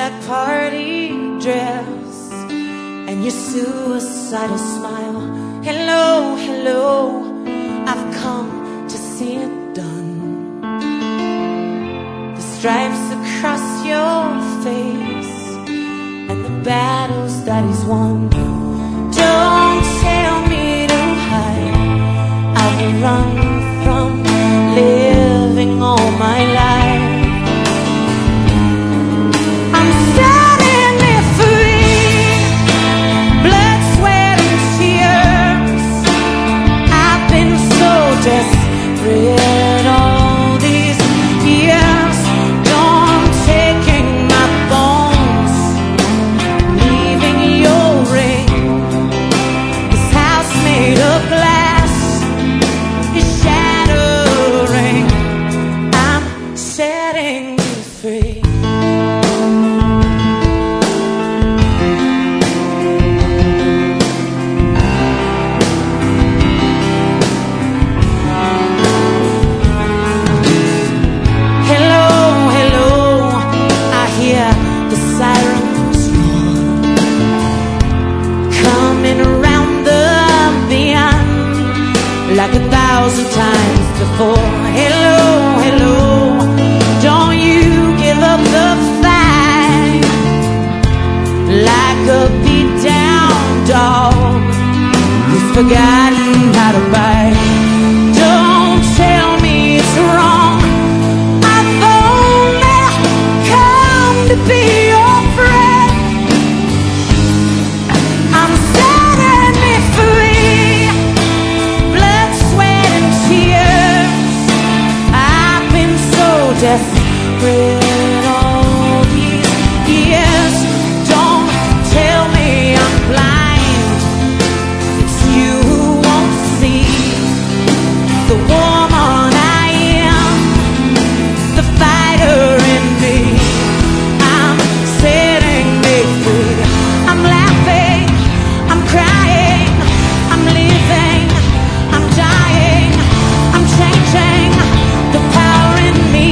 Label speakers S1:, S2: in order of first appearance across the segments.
S1: that party dress and your suicidal smile. Hello, hello, I've come to see it done. The stripes across your face and the battles that he's won. Don't tell me to hide, I will run from living all my life. I'm setting it free, blood, sweat and tears. I've been so desperate all these years. Don't taking my bones, leaving your ring. This house made of glass is shattering. I'm setting you free. Like 1,000 times before. Hello, hello, don't you give up the fight. Like a beat down dog who's forgotten how to bite. Don't tell me it's wrong, I've only come to be your friend. I'm setting it free, desperate all these years. Don't tell me I'm blind, it's you who won't see the woman I am, the fighter in me. I'm setting me free. I'm laughing, I'm crying, I'm living, I'm dying, I'm changing the power in me.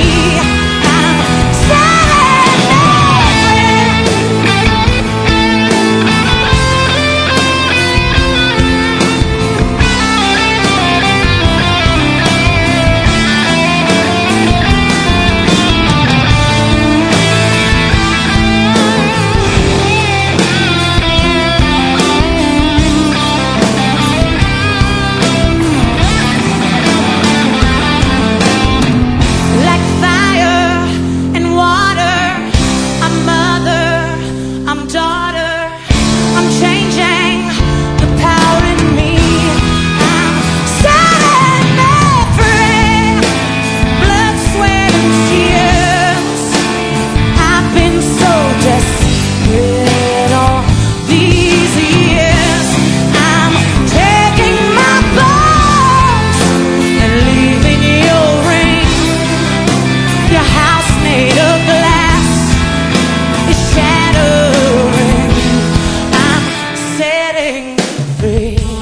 S1: Free.